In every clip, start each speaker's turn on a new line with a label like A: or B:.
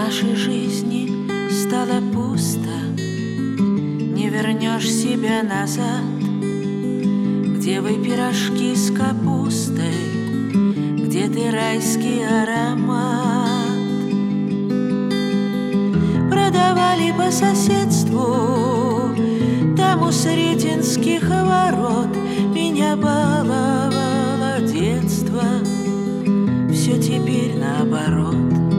A: нашей жизни стало пусто, не вернешь себя назад. Где вы пирожки с капустой, где ты райский аромат? Продавали по соседству, там у Сретенских ворот. Меня баловало детство, все теперь наоборот.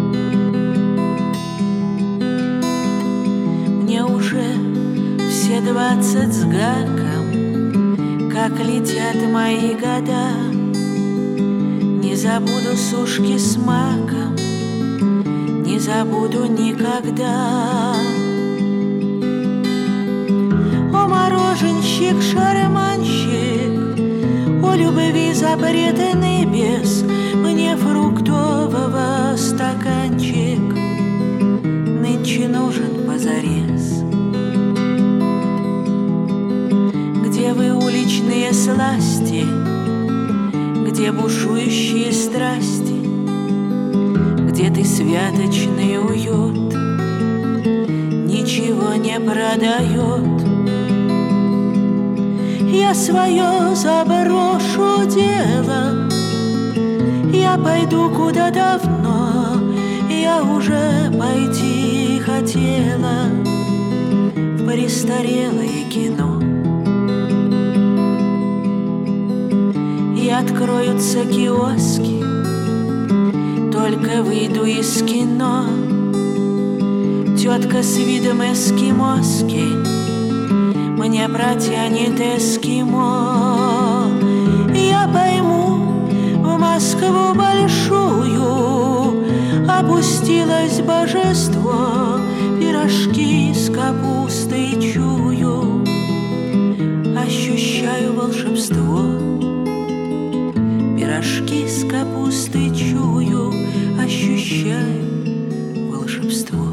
A: Мне уже все 20 с гаком, как летят мои года. Не забуду сушки с маком, не забуду никогда. О, мороженщик, шарманщик, о любви запретный бес, мне фруктового стаканчик нынче нужен позарез. Где вы, уличные сласти, где бушующие страсти, где ты, святочный уют, ничего не продает? Я свое заброшу дело, я пойду куда давно я уже пойти хотела, в престарелое кино. И откроются киоски, только выйду из кино. Тетка с видом эскимоски мне протянет эскимо. Я пойму, в Москву большую опустилось божество, пирожки с капустой чую, ощущаю волшебство. Пирожки с капустой чую, ощущаю волшебство.